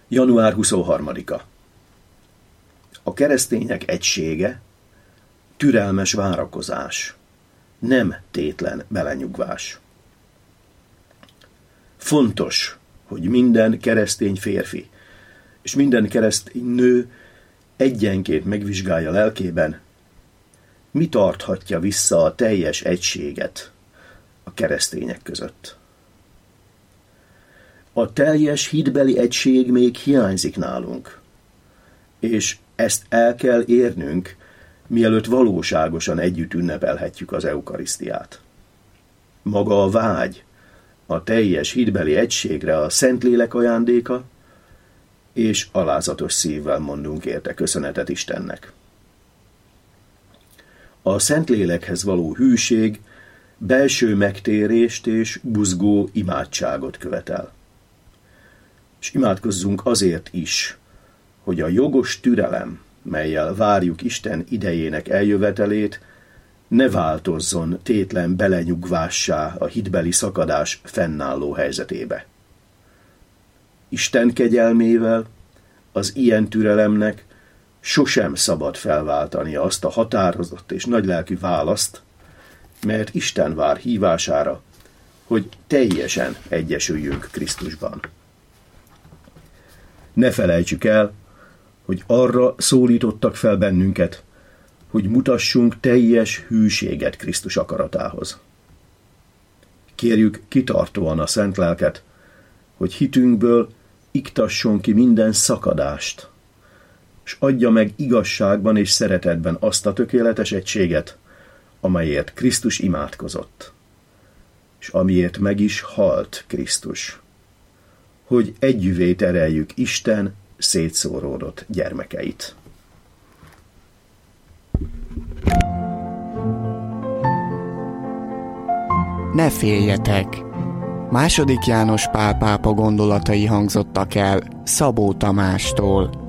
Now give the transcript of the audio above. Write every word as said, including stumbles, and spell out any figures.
január huszonharmadika. A keresztények egysége, türelmes várakozás, nem tétlen belenyugvás. Fontos, hogy minden keresztény férfi és minden keresztény nő egyenként megvizsgálja lelkében, mi tarthatja vissza a teljes egységet a keresztények között. A teljes hitbeli egység még hiányzik nálunk, és ezt el kell érnünk, mielőtt valóságosan együtt ünnepelhetjük az eukarisztiát. Maga a vágy, a teljes hitbeli egységre a Szentlélek ajándéka, és alázatos szívvel mondunk érte köszönetet Istennek. A Szentlélekhez való hűség belső megtérést és buzgó imádságot követel. És imádkozzunk azért is, hogy a jogos türelem, mellyel várjuk Isten idejének eljövetelét, ne változzon tétlen belenyugvássá a hitbeli szakadás fennálló helyzetébe. Isten kegyelmével az ilyen türelemnek sosem szabad felváltani azt a határozott és nagylelkű választ, mert Isten vár hívására, hogy teljesen egyesüljünk Krisztusban. Ne felejtsük el, hogy arra szólítottak fel bennünket, hogy mutassunk teljes hűséget Krisztus akaratához. Kérjük kitartóan a Szent Lelket, hogy hitünkből iktasson ki minden szakadást, és adja meg igazságban és szeretetben azt a tökéletes egységet, amelyért Krisztus imádkozott, és amiért meg is halt Krisztus, hogy együvé tereljük Isten szétszóródott gyermekeit. Ne féljetek! Második János Pál pápa gondolatai hangzottak el Szabó Tamástól.